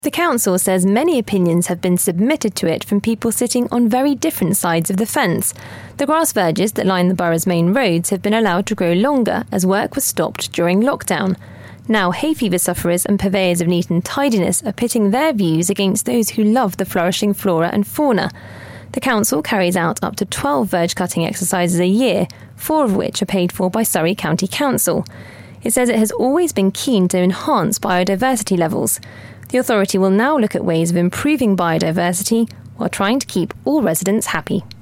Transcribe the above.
The council says many opinions have been submitted to it from people sitting on very different sides of the fence. The grass verges that line the borough's main roads have been allowed to grow longer as work was stopped during lockdown. Now hay fever sufferers and purveyors of neat and tidiness are pitting their views against those who love the flourishing flora and fauna. The council carries out up to 12 verge cutting exercises a year, 4 of which are paid for by Surrey County Council. It says it has always been keen to enhance biodiversity levels. The authority will now look at ways of improving biodiversity while trying to keep all residents happy.